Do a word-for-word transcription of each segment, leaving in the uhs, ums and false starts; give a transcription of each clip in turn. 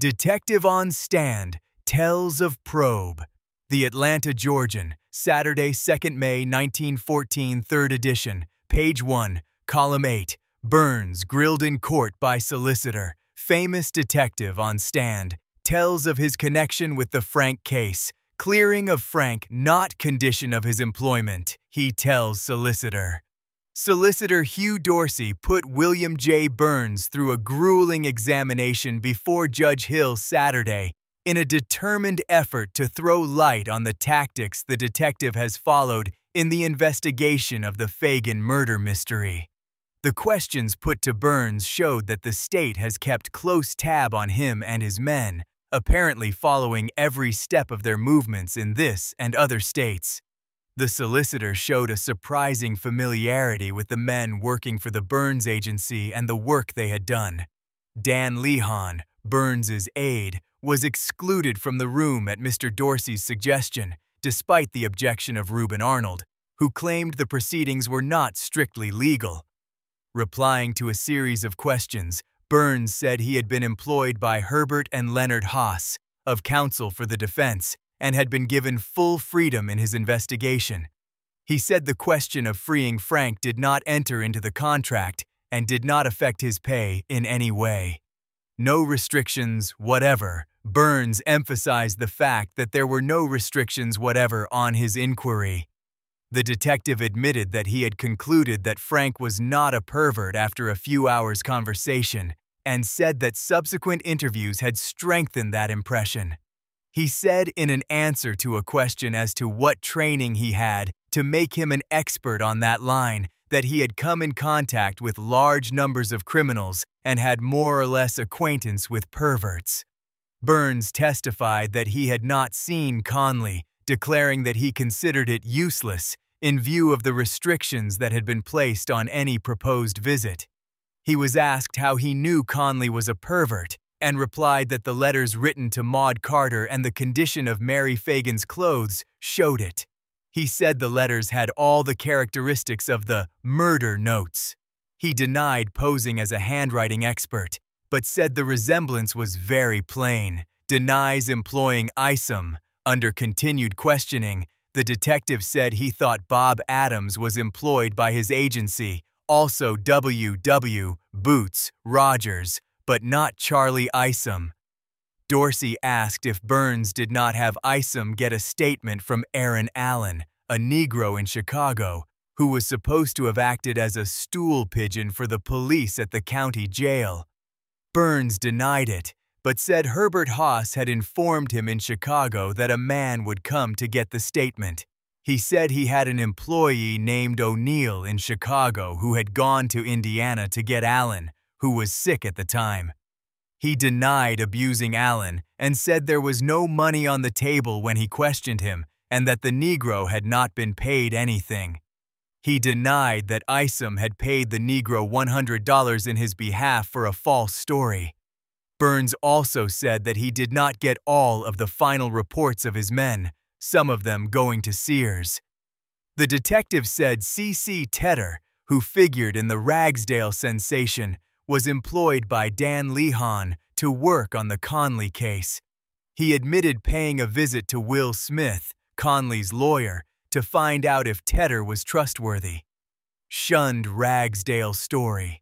Detective on Stand tells of probe. The Atlanta Georgian, Saturday, second May nineteen fourteen, third edition, page one, column eight. Burns grilled in court by solicitor. Famous detective on stand tells of his connection with the Frank case. Clearing of Frank not condition of his employment, he tells solicitor. Solicitor Hugh Dorsey put William J. Burns through a grueling examination before Judge Hill Saturday in a determined effort to throw light on the tactics the detective has followed in the investigation of the Fagan murder mystery. The questions put to Burns showed that the state has kept close tab on him and his men, apparently following every step of their movements in this and other states. The solicitor showed a surprising familiarity with the men working for the Burns agency and the work they had done. Dan Lehon, Burns's aide, was excluded from the room at Mister Dorsey's suggestion, despite the objection of Reuben Arnold, who claimed the proceedings were not strictly legal. Replying to a series of questions, Burns said he had been employed by Herbert and Leonard Haas, of counsel for the defense, and had been given full freedom in his investigation. He said the question of freeing Frank did not enter into the contract and did not affect his pay in any way. No restrictions whatever. Burns emphasized the fact that there were no restrictions whatever on his inquiry. The detective admitted that he had concluded that Frank was not a pervert after a few hours' conversation and said that subsequent interviews had strengthened that impression. He said in an answer to a question as to what training he had to make him an expert on that line that he had come in contact with large numbers of criminals and had more or less acquaintance with perverts. Burns testified that he had not seen Conley, declaring that he considered it useless in view of the restrictions that had been placed on any proposed visit. He was asked how he knew Conley was a pervert, and replied that the letters written to Maude Carter and the condition of Mary Fagan's clothes showed it. He said the letters had all the characteristics of the murder notes. He denied posing as a handwriting expert, but said the resemblance was very plain, denies employing Isom. Under continued questioning, the detective said he thought Bob Adams was employed by his agency, also W W Boots Rogers, but not Charlie Isom. Dorsey asked if Burns did not have Isom get a statement from Aaron Allen, a Negro in Chicago, who was supposed to have acted as a stool pigeon for the police at the county jail. Burns denied it, but said Herbert Haas had informed him in Chicago that a man would come to get the statement. He said he had an employee named O'Neill in Chicago who had gone to Indiana to get Allen, who was sick at the time. He denied abusing Allen and said there was no money on the table when he questioned him and that the Negro had not been paid anything. He denied that Isom had paid the Negro one hundred dollars in his behalf for a false story. Burns also said that he did not get all of the final reports of his men, some of them going to Sears. The detective said C C Tedder, who figured in the Ragsdale sensation, was employed by Dan Lehon to work on the Conley case. He admitted paying a visit to Will Smith, Conley's lawyer, to find out if Tedder was trustworthy. Shunned Ragsdale story.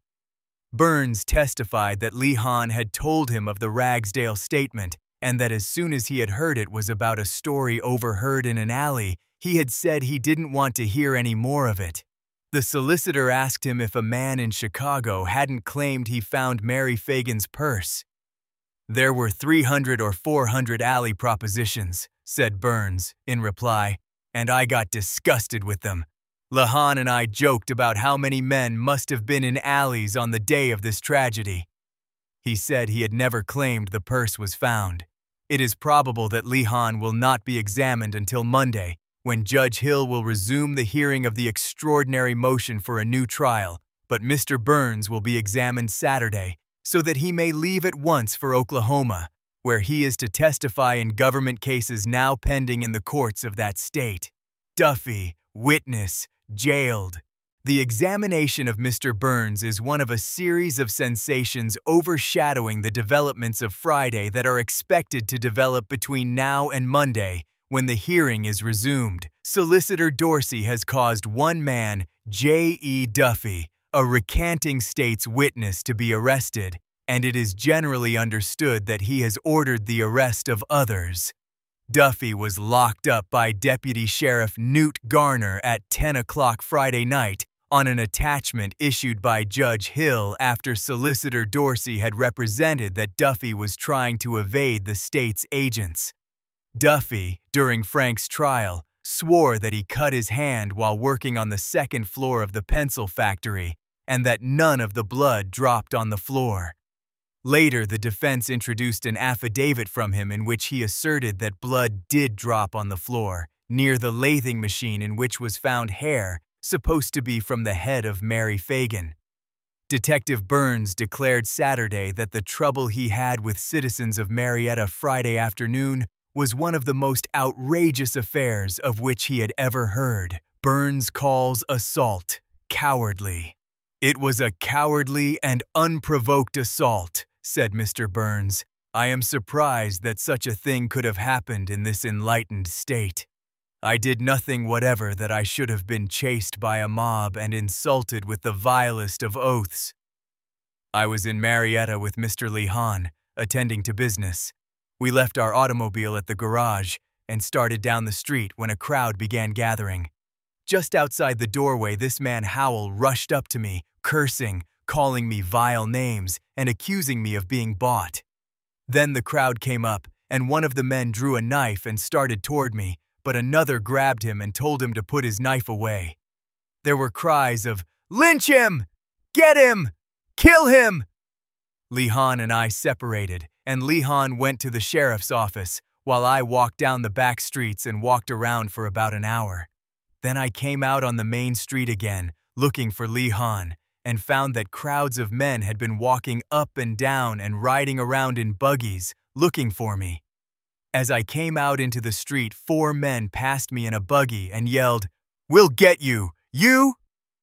Burns testified that Lehon had told him of the Ragsdale statement and that as soon as he had heard it was about a story overheard in an alley, he had said he didn't want to hear any more of it. The solicitor asked him if a man in Chicago hadn't claimed he found Mary Fagan's purse. There were three hundred or four hundred alley propositions, said Burns, in reply, and I got disgusted with them. Lehon and I joked about how many men must have been in alleys on the day of this tragedy. He said he had never claimed the purse was found. It is probable that Lehon will not be examined until Monday, when Judge Hill will resume the hearing of the extraordinary motion for a new trial, but Mister Burns will be examined Saturday so that he may leave at once for Oklahoma, where he is to testify in government cases now pending in the courts of that state. Duffy, witness, jailed. The examination of Mister Burns is one of a series of sensations overshadowing the developments of Friday that are expected to develop between now and Monday, when the hearing is resumed. Solicitor Dorsey has caused one man, J E Duffy, a recanting state's witness, to be arrested, and it is generally understood that he has ordered the arrest of others. Duffy was locked up by Deputy Sheriff Newt Garner at ten o'clock Friday night on an attachment issued by Judge Hill after Solicitor Dorsey had represented that Duffy was trying to evade the state's agents. Duffy, during Frank's trial, swore that he cut his hand while working on the second floor of the pencil factory and that none of the blood dropped on the floor. Later, the defense introduced an affidavit from him in which he asserted that blood did drop on the floor, near the lathing machine in which was found hair, supposed to be from the head of Mary Fagan. Detective Burns declared Saturday that the trouble he had with citizens of Marietta Friday afternoon was one of the most outrageous affairs of which he had ever heard. Burns calls assault cowardly. "It was a cowardly and unprovoked assault," said Mister Burns. "I am surprised that such a thing could have happened in this enlightened state. I did nothing whatever that I should have been chased by a mob and insulted with the vilest of oaths. I was in Marietta with Mister Lehan, attending to business. We left our automobile at the garage and started down the street when a crowd began gathering. Just outside the doorway, this man Howell rushed up to me, cursing, calling me vile names, and accusing me of being bought. Then the crowd came up, and one of the men drew a knife and started toward me, but another grabbed him and told him to put his knife away. There were cries of, 'Lynch him! Get him! Kill him!' Lehan and I separated, and Lehan went to the sheriff's office, while I walked down the back streets and walked around for about an hour. Then I came out on the main street again, looking for Lehan, and found that crowds of men had been walking up and down and riding around in buggies, looking for me. As I came out into the street, four men passed me in a buggy and yelled, 'We'll get you! You!'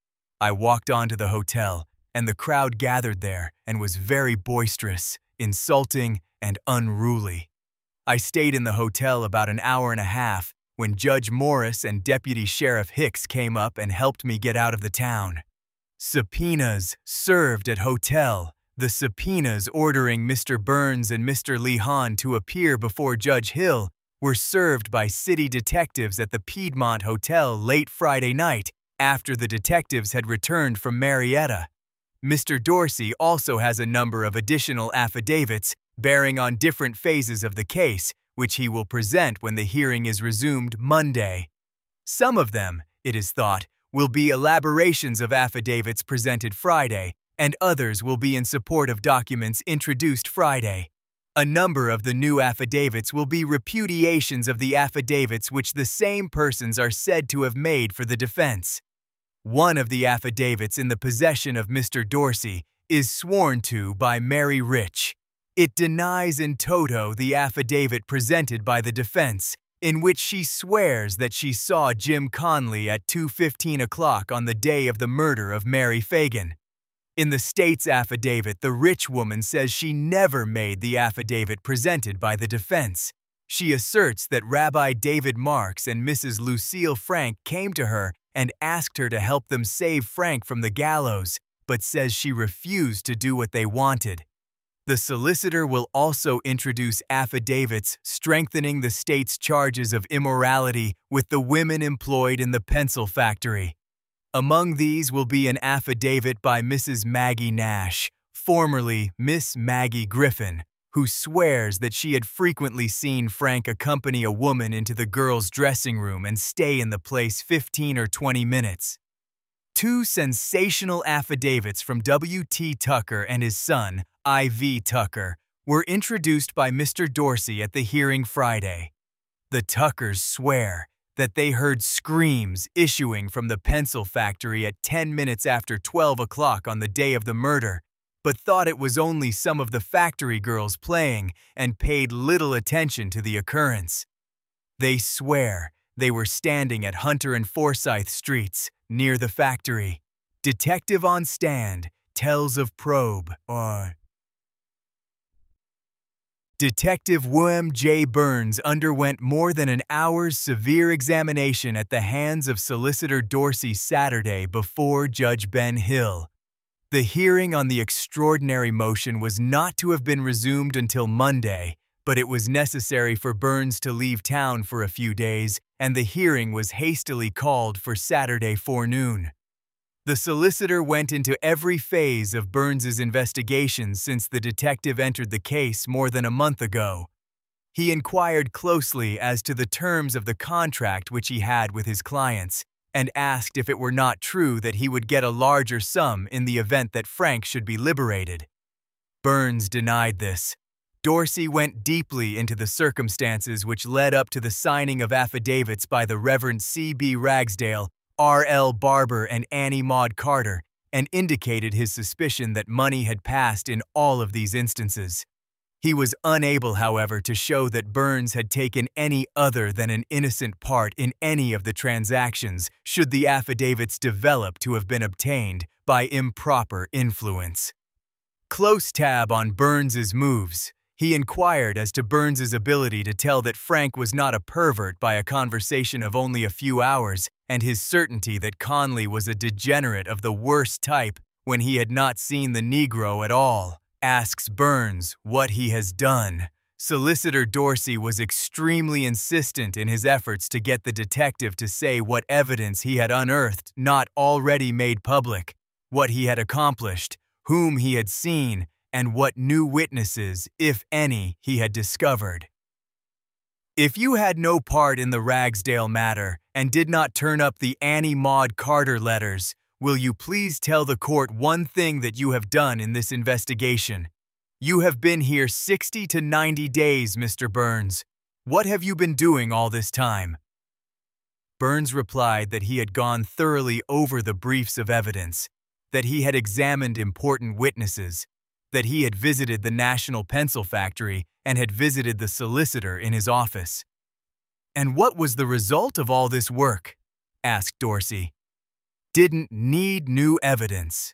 I walked on to the hotel, and the crowd gathered there and was very boisterous, insulting, and unruly. I stayed in the hotel about an hour and a half when Judge Morris and Deputy Sheriff Hicks came up and helped me get out of the town. Subpoenas served at hotel. The subpoenas ordering Mister Burns and Mister Lehan to appear before Judge Hill were served by city detectives at the Piedmont Hotel late Friday night after the detectives had returned from Marietta. Mister Dorsey also has a number of additional affidavits bearing on different phases of the case, which he will present when the hearing is resumed Monday. Some of them, it is thought, will be elaborations of affidavits presented Friday, and others will be in support of documents introduced Friday. A number of the new affidavits will be repudiations of the affidavits which the same persons are said to have made for the defense. One of the affidavits in the possession of Mister Dorsey is sworn to by Mary Rich. It denies in toto the affidavit presented by the defense, in which she swears that she saw Jim Conley at two fifteen o'clock on the day of the murder of Mary Fagan. In the state's affidavit, the Rich woman says she never made the affidavit presented by the defense. She asserts that Rabbi David Marks and Missus Lucille Frank came to her and asked her to help them save Frank from the gallows, but says she refused to do what they wanted. The solicitor will also introduce affidavits strengthening the state's charges of immorality with the women employed in the pencil factory. Among these will be an affidavit by Missus Maggie Nash, formerly Miss Maggie Griffin, who swears that she had frequently seen Frank accompany a woman into the girls' dressing room and stay in the place fifteen or twenty minutes. Two sensational affidavits from W T Tucker and his son, I V Tucker, were introduced by Mister Dorsey at the hearing Friday. The Tuckers swear that they heard screams issuing from the pencil factory at ten minutes after twelve o'clock on the day of the murder, but thought it was only some of the factory girls playing and paid little attention to the occurrence. They swear they were standing at Hunter and Forsyth Streets, near the factory. Detective on stand tells of probe, or Detective William J. Burns underwent more than an hour's severe examination at the hands of Solicitor Dorsey Saturday before Judge Ben Hill. The hearing on the extraordinary motion was not to have been resumed until Monday, but it was necessary for Burns to leave town for a few days, and the hearing was hastily called for Saturday forenoon. The solicitor went into every phase of Burns's investigation since the detective entered the case more than a month ago. He inquired closely as to the terms of the contract which he had with his clients, and asked if it were not true that he would get a larger sum in the event that Frank should be liberated. Burns denied this. Dorsey went deeply into the circumstances which led up to the signing of affidavits by the Reverend C B Ragsdale, R L Barber, and Annie Maud Carter, and indicated his suspicion that money had passed in all of these instances. He was unable, however, to show that Burns had taken any other than an innocent part in any of the transactions should the affidavits develop to have been obtained by improper influence. Close tab on Burns's moves. He inquired as to Burns's ability to tell that Frank was not a pervert by a conversation of only a few hours, and his certainty that Conley was a degenerate of the worst type when he had not seen the Negro at all. Asks Burns what he has done. Solicitor Dorsey was extremely insistent in his efforts to get the detective to say what evidence he had unearthed not already made public, what he had accomplished, whom he had seen, and what new witnesses, if any, he had discovered. If you had no part in the Ragsdale matter and did not turn up the Annie Maud Carter letters, will you please tell the court one thing that you have done in this investigation? You have been here sixty to ninety days, Mister Burns. What have you been doing all this time? Burns replied that he had gone thoroughly over the briefs of evidence, that he had examined important witnesses, that he had visited the National Pencil Factory and had visited the solicitor in his office. And what was the result of all this work? Asked Dorsey. Didn't need new evidence.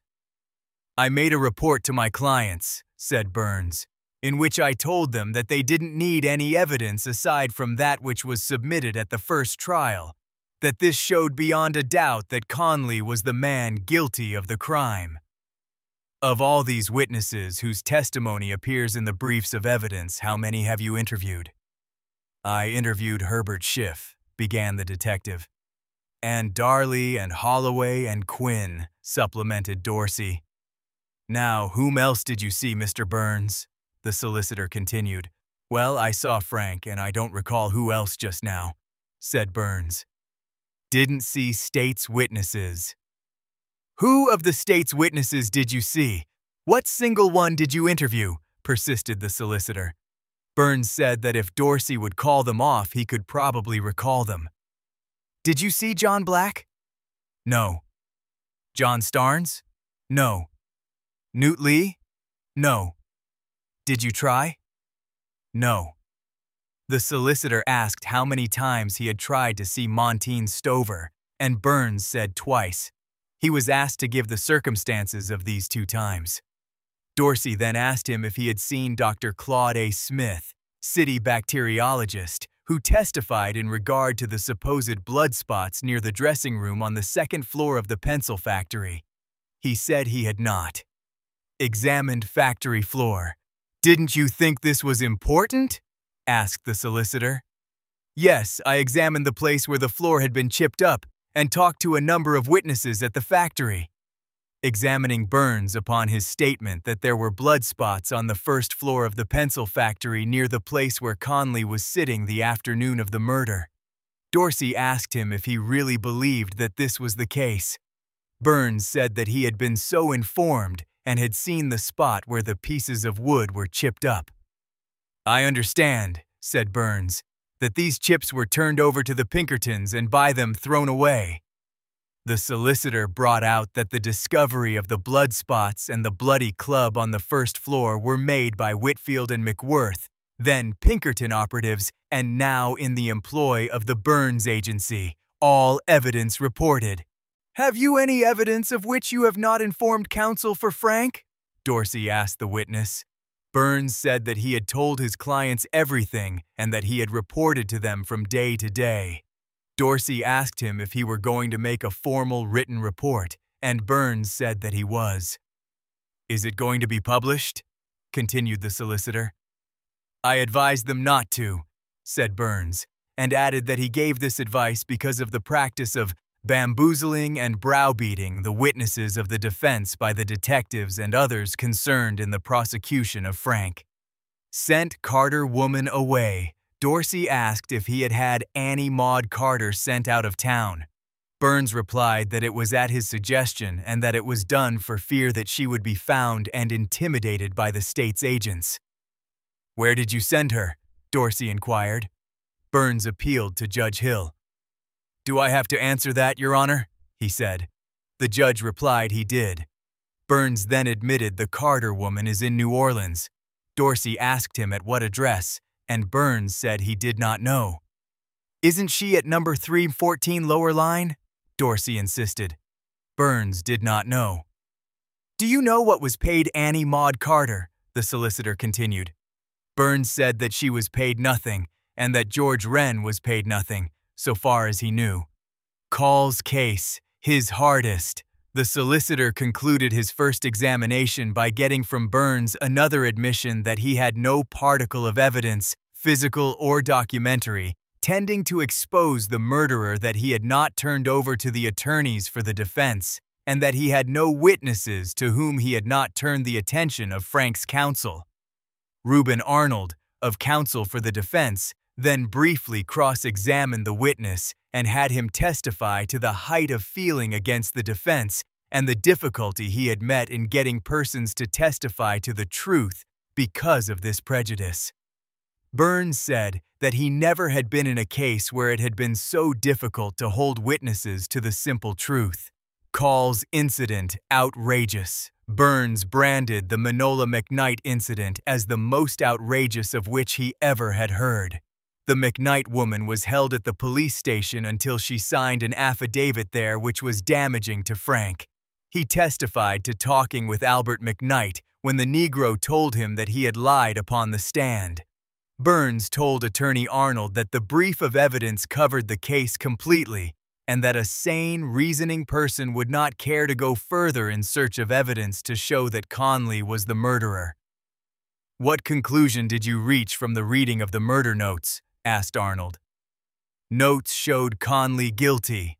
I made a report to my clients, said Burns, in which I told them that they didn't need any evidence aside from that which was submitted at the first trial, that this showed beyond a doubt that Conley was the man guilty of the crime. Of all these witnesses whose testimony appears in the briefs of evidence, how many have you interviewed? I interviewed Herbert Schiff, began the detective. And Darley and Holloway and Quinn, supplemented Dorsey. Now, whom else did you see, Mister Burns? The solicitor continued. Well, I saw Frank, and I don't recall who else just now, said Burns. Didn't see state's witnesses. Who of the state's witnesses did you see? What single one did you interview? Persisted the solicitor. Burns said that if Dorsey would call them off, he could probably recall them. Did you see John Black? No. John Starnes? No. Newt Lee? No. Did you try? No. The solicitor asked how many times he had tried to see Montine Stover, and Burns said twice. He was asked to give the circumstances of these two times. Dorsey then asked him if he had seen Doctor Claude A. Smith, city bacteriologist, who testified in regard to the supposed blood spots near the dressing room on the second floor of the pencil factory. He said he had not. Examined factory floor. Didn't you think this was important? Asked the solicitor. Yes, I examined the place where the floor had been chipped up and talked to a number of witnesses at the factory. Examining Burns upon his statement that there were blood spots on the first floor of the pencil factory near the place where Conley was sitting the afternoon of the murder. Dorsey asked him if he really believed that this was the case. Burns said that he had been so informed and had seen the spot where the pieces of wood were chipped up. I understand, said Burns, that these chips were turned over to the Pinkertons and by them thrown away. The solicitor brought out that the discovery of the blood spots and the bloody club on the first floor were made by Whitfield and McWhirth, then Pinkerton operatives, and now in the employ of the Burns Agency, all evidence reported. "Have you any evidence of which you have not informed counsel for Frank?" Dorsey asked the witness. Burns said that he had told his clients everything and that he had reported to them from day to day. Dorsey asked him if he were going to make a formal written report, and Burns said that he was. "Is it going to be published?" continued the solicitor. "I advised them not to," said Burns, and added that he gave this advice because of the practice of bamboozling and browbeating the witnesses of the defense by the detectives and others concerned in the prosecution of Frank. Sent Carter woman away, Dorsey asked if he had had Annie Maud Carter sent out of town. Burns replied that it was at his suggestion and that it was done for fear that she would be found and intimidated by the state's agents. "Where did you send her?" Dorsey inquired. Burns appealed to Judge Hill. "Do I have to answer that, Your Honor?" he said. The judge replied he did. Burns then admitted the Carter woman is in New Orleans. Dorsey asked him at what address, and Burns said he did not know. "Isn't she at number three fourteen Lower Line?" Dorsey insisted. Burns did not know. "Do you know what was paid Annie Maud Carter?" the solicitor continued. Burns said that she was paid nothing and that George Wren was paid nothing, so far as he knew. Call's case, his hardest. The solicitor concluded his first examination by getting from Burns another admission that he had no particle of evidence, physical or documentary, tending to expose the murderer that he had not turned over to the attorneys for the defense, and that he had no witnesses to whom he had not turned the attention of Frank's counsel. Reuben Arnold, of counsel for the defense, then briefly cross-examined the witness and had him testify to the height of feeling against the defense and the difficulty he had met in getting persons to testify to the truth because of this prejudice. Burns said that he never had been in a case where it had been so difficult to hold witnesses to the simple truth. Call's incident outrageous. Burns branded the Manola McKnight incident as the most outrageous of which he ever had heard. The McKnight woman was held at the police station until she signed an affidavit there which was damaging to Frank. He testified to talking with Albert McKnight when the Negro told him that he had lied upon the stand. Burns told Attorney Arnold that the brief of evidence covered the case completely and that a sane, reasoning person would not care to go further in search of evidence to show that Conley was the murderer. "What conclusion did you reach from the reading of the murder notes?" asked Arnold. "Notes showed Conley guilty.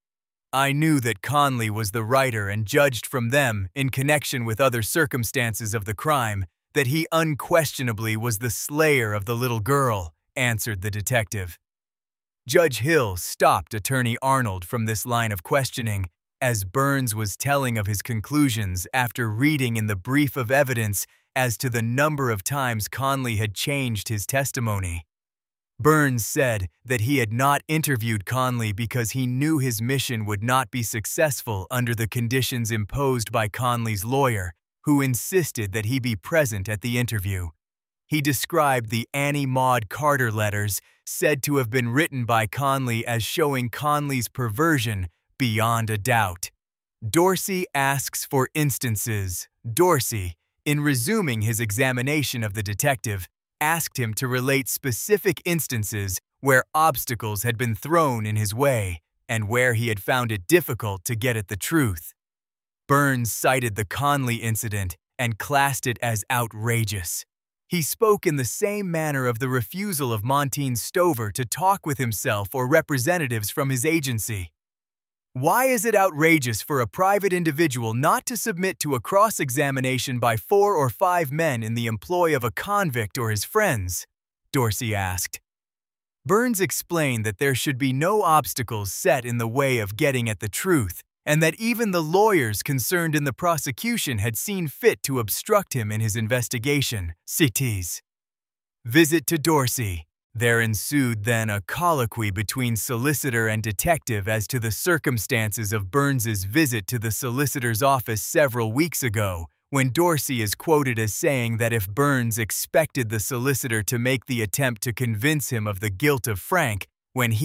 I knew that Conley was the writer and judged from them, in connection with other circumstances of the crime, that he unquestionably was the slayer of the little girl," answered the detective. Judge Hill stopped Attorney Arnold from this line of questioning as Burns was telling of his conclusions after reading in the brief of evidence as to the number of times Conley had changed his testimony. Burns said that he had not interviewed Conley because he knew his mission would not be successful under the conditions imposed by Conley's lawyer, who insisted that he be present at the interview. He described the Annie Maud Carter letters said to have been written by Conley as showing Conley's perversion beyond a doubt. Dorsey asks for instances. Dorsey, in resuming his examination of the detective, asked him to relate specific instances where obstacles had been thrown in his way and where he had found it difficult to get at the truth. Burns cited the Conley incident and classed it as outrageous. He spoke in the same manner of the refusal of Montine Stover to talk with himself or representatives from his agency. "Why is it outrageous for a private individual not to submit to a cross-examination by four or five men in the employ of a convict or his friends?" Dorsey asked. Burns explained that there should be no obstacles set in the way of getting at the truth, and that even the lawyers concerned in the prosecution had seen fit to obstruct him in his investigation. Cities. Visit to Dorsey. There ensued then a colloquy between solicitor and detective as to the circumstances of Burns's visit to the solicitor's office several weeks ago, when Dorsey is quoted as saying that if Burns expected the solicitor to make the attempt to convince him of the guilt of Frank, when he,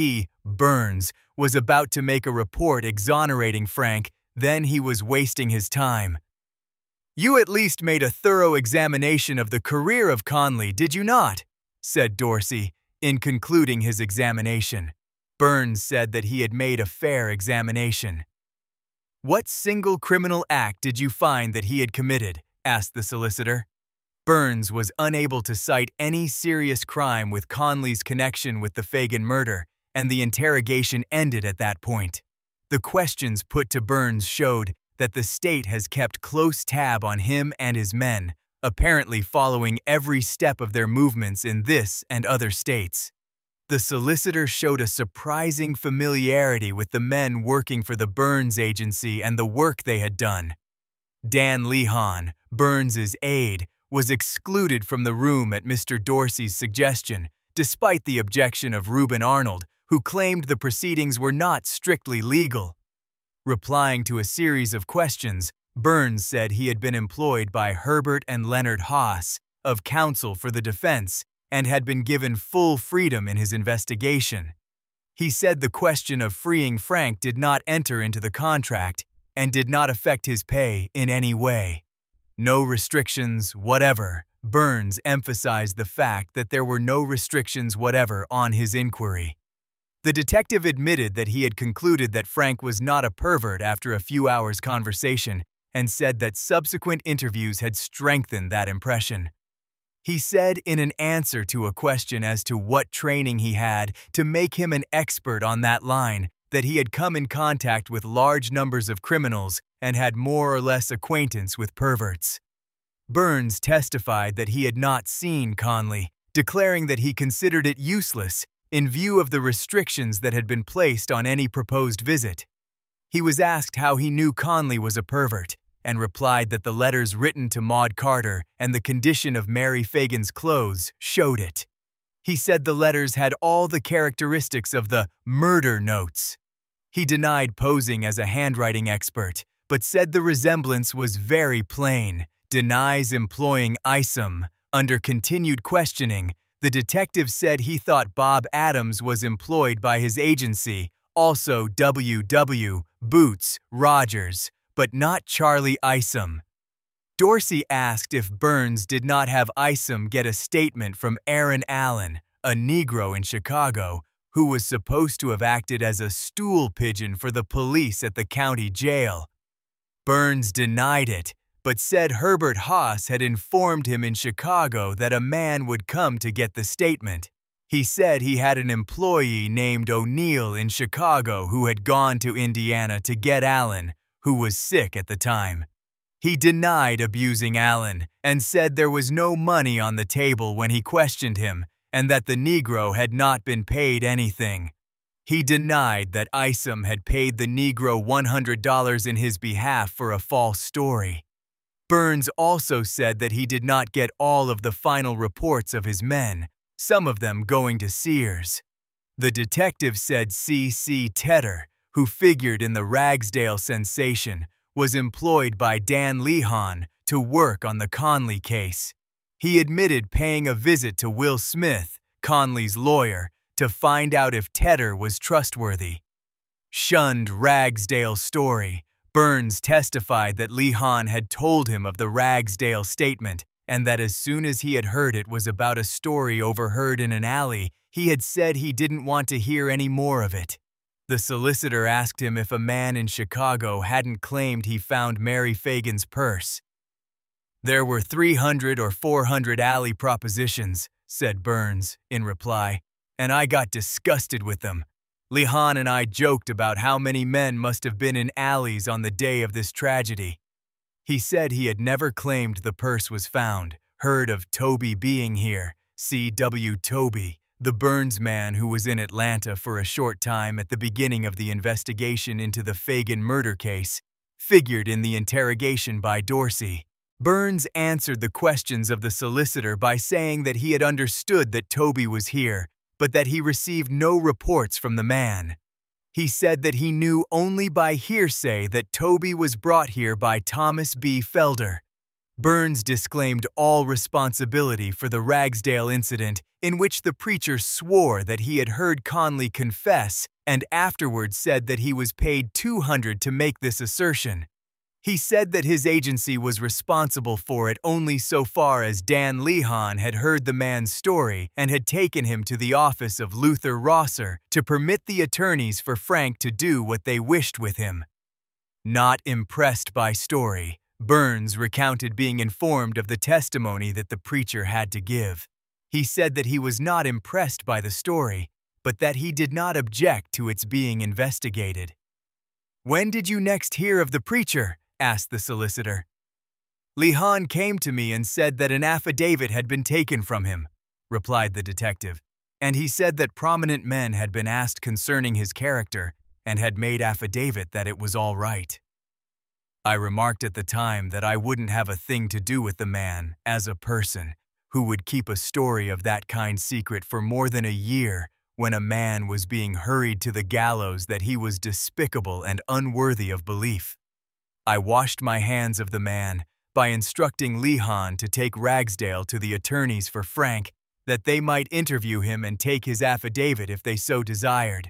Burns was about to make a report exonerating Frank, then he was wasting his time. "You at least made a thorough examination of the career of Conley, did you not?" said Dorsey, in concluding his examination. Burns said that he had made a fair examination. "What single criminal act did you find that he had committed?" asked the solicitor. Burns was unable to cite any serious crime with Conley's connection with the Fagan murder, and the interrogation ended at that point. The questions put to Burns showed that the state has kept close tab on him and his men, apparently following every step of their movements in this and other states. The solicitor showed a surprising familiarity with the men working for the Burns agency and the work they had done. Dan Lehon, Burns's aide, was excluded from the room at Mister Dorsey's suggestion, despite the objection of Reuben Arnold, who claimed the proceedings were not strictly legal. Replying to a series of questions, Burns said he had been employed by Herbert and Leonard Haas, of counsel for the defense, and had been given full freedom in his investigation. He said the question of freeing Frank did not enter into the contract and did not affect his pay in any way. No restrictions, whatever. Burns emphasized the fact that there were no restrictions whatever on his inquiry. The detective admitted that he had concluded that Frank was not a pervert after a few hours' conversation and said that subsequent interviews had strengthened that impression. He said in an answer to a question as to what training he had to make him an expert on that line that he had come in contact with large numbers of criminals and had more or less acquaintance with perverts. Burns testified that he had not seen Conley, declaring that he considered it useless in view of the restrictions that had been placed on any proposed visit. He was asked how he knew Conley was a pervert, and replied that the letters written to Maude Carter and the condition of Mary Fagan's clothes showed it. He said the letters had all the characteristics of the murder notes. He denied posing as a handwriting expert, but said the resemblance was very plain, denies employing Isom. Under continued questioning, the detective said he thought Bob Adams was employed by his agency, also W W Boots Rogers, but not Charlie Isom. Dorsey asked if Burns did not have Isom get a statement from Aaron Allen, a Negro in Chicago, who was supposed to have acted as a stool pigeon for the police at the county jail. Burns denied it, but said Herbert Haas had informed him in Chicago that a man would come to get the statement. He said he had an employee named O'Neill in Chicago who had gone to Indiana to get Allen, who was sick at the time. He denied abusing Allen and said there was no money on the table when he questioned him and that the Negro had not been paid anything. He denied that Isom had paid the Negro one hundred dollars in his behalf for a false story. Burns also said that he did not get all of the final reports of his men, some of them going to Sears. The detective said C C Tedder, who figured in the Ragsdale sensation, was employed by Dan Lehon to work on the Conley case. He admitted paying a visit to Will Smith, Conley's lawyer, to find out if Tedder was trustworthy. Shunned Ragsdale story. Burns testified that Lehon had told him of the Ragsdale statement and that as soon as he had heard it was about a story overheard in an alley, he had said he didn't want to hear any more of it. The solicitor asked him if a man in Chicago hadn't claimed he found Mary Fagan's purse. "There were three hundred or four hundred alley propositions," said Burns, in reply, "and I got disgusted with them. Lehon and I joked about how many men must have been in alleys on the day of this tragedy." He said he had never claimed the purse was found, heard of Toby being here, C W Toby, the Burns man who was in Atlanta for a short time at the beginning of the investigation into the Fagan murder case, figured in the interrogation by Dorsey. Burns answered the questions of the solicitor by saying that he had understood that Toby was here, but that he received no reports from the man. He said that he knew only by hearsay that Toby was brought here by Thomas B. Felder. Burns disclaimed all responsibility for the Ragsdale incident in which the preacher swore that he had heard Conley confess and afterwards said that he was paid two hundred dollars to make this assertion. He said that his agency was responsible for it only so far as Dan Lehon had heard the man's story and had taken him to the office of Luther Rosser to permit the attorneys for Frank to do what they wished with him. Not impressed by story, Burns recounted being informed of the testimony that the preacher had to give. He said that he was not impressed by the story, but that he did not object to its being investigated. "When did you next hear of the preacher?" asked the solicitor. "Lehon came to me and said that an affidavit had been taken from him," replied the detective, "and he said that prominent men had been asked concerning his character and had made affidavit that it was all right. I remarked at the time that I wouldn't have a thing to do with the man, as a person, who would keep a story of that kind secret for more than a year when a man was being hurried to the gallows that he was despicable and unworthy of belief. I washed my hands of the man by instructing Lehon to take Ragsdale to the attorneys for Frank, that they might interview him and take his affidavit if they so desired.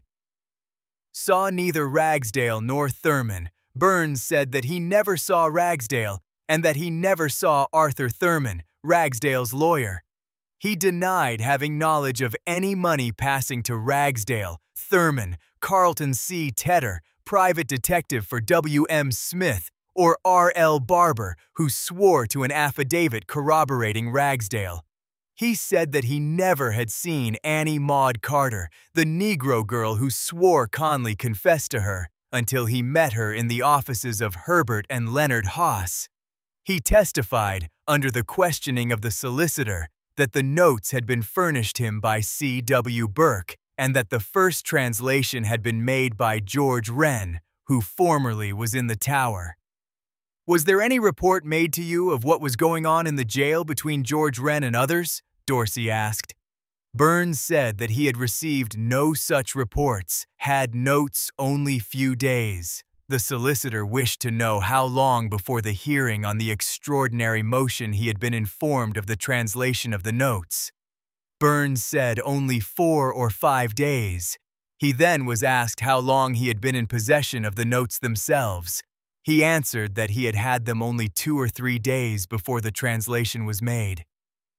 Saw neither Ragsdale nor Thurman. Burns said that he never saw Ragsdale and that he never saw Arthur Thurman, Ragsdale's lawyer. He denied having knowledge of any money passing to Ragsdale, Thurman, Carlton C. Tedder, private detective for W M Smith, or R L Barber, who swore to an affidavit corroborating Ragsdale. He said that he never had seen Annie Maud Carter, the Negro girl who swore Conley confessed to her, until he met her in the offices of Herbert and Leonard Haas. He testified, under the questioning of the solicitor, that the notes had been furnished him by C W Burke and that the first translation had been made by George Wren, who formerly was in the Tower. "Was there any report made to you of what was going on in the jail between George Wren and others?" Dorsey asked. Burns said that he had received no such reports, had notes only few days. The solicitor wished to know how long before the hearing on the extraordinary motion he had been informed of the translation of the notes. Burns said only four or five days. He then was asked how long he had been in possession of the notes themselves. He answered that he had had them only two or three days before the translation was made.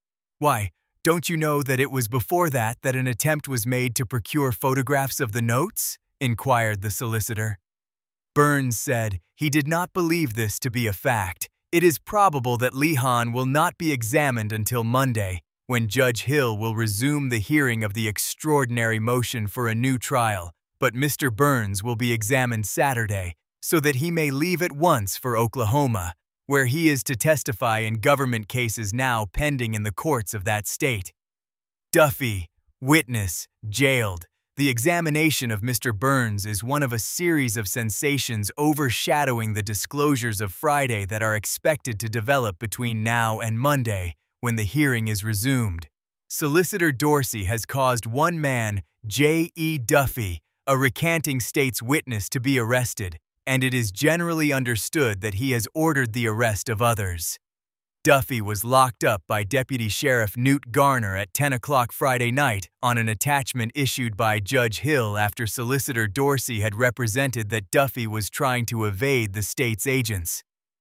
"Why, don't you know that it was before that that an attempt was made to procure photographs of the notes?" inquired the solicitor. Burns said he did not believe this to be a fact. It is probable that Lehon will not be examined until Monday, when Judge Hill will resume the hearing of the extraordinary motion for a new trial, but Mister Burns will be examined Saturday, so that he may leave at once for Oklahoma, where he is to testify in government cases now pending in the courts of that state. Duffy, witness, jailed. The examination of Mister Burns is one of a series of sensations overshadowing the disclosures of Friday that are expected to develop between now and Monday, when the hearing is resumed. Solicitor Dorsey has caused one man, J E Duffy, a recanting state's witness, to be arrested, and it is generally understood that he has ordered the arrest of others. Duffy was locked up by Deputy Sheriff Newt Garner at ten o'clock Friday night on an attachment issued by Judge Hill after Solicitor Dorsey had represented that Duffy was trying to evade the state's agents.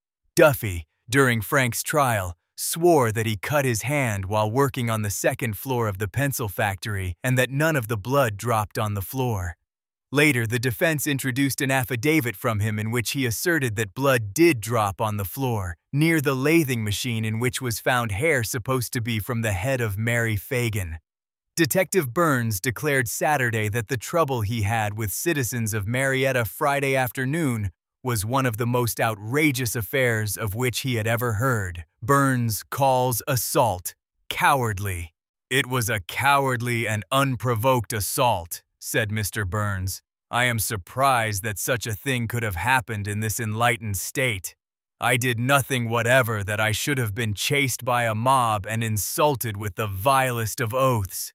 Duffy, during Frank's trial, swore that he cut his hand while working on the second floor of the pencil factory and that none of the blood dropped on the floor. Later, the defense introduced an affidavit from him in which he asserted that blood did drop on the floor, near the lathing machine in which was found hair supposed to be from the head of Mary Fagan. Detective Burns declared Saturday that the trouble he had with citizens of Marietta Friday afternoon was one of the most outrageous affairs of which he had ever heard. Burns calls assault cowardly. "It was a cowardly and unprovoked assault," said Mister Burns. "I am surprised that such a thing could have happened in this enlightened state. I did nothing whatever that I should have been chased by a mob and insulted with the vilest of oaths.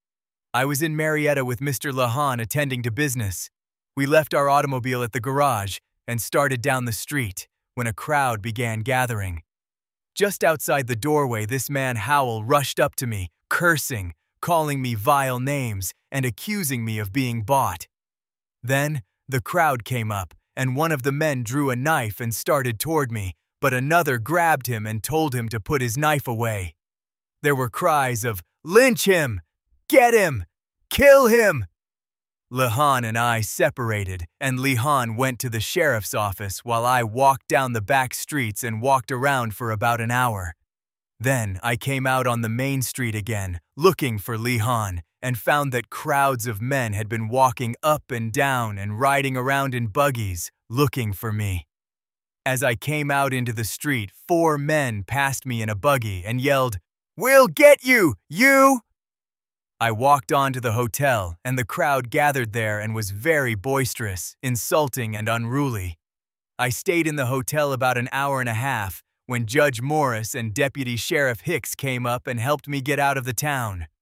I was in Marietta with Mister Lehon attending to business. We left our automobile at the garage and started down the street when a crowd began gathering. Just outside the doorway, this man Howell rushed up to me, cursing, calling me vile names and accusing me of being bought. Then, the crowd came up, and one of the men drew a knife and started toward me, but another grabbed him and told him to put his knife away. There were cries of, "Lynch him! Get him! Kill him!" Lihan and I separated, and Lihan went to the sheriff's office while I walked down the back streets and walked around for about an hour. Then I came out on the main street again, looking for Lihan, and found that crowds of men had been walking up and down and riding around in buggies, looking for me. As I came out into the street, four men passed me in a buggy and yelled, "We'll get you, you!" I walked on to the hotel, and the crowd gathered there and was very boisterous, insulting, and unruly. I stayed in the hotel about an hour and a half when Judge Morris and Deputy Sheriff Hicks came up and helped me get out of the town.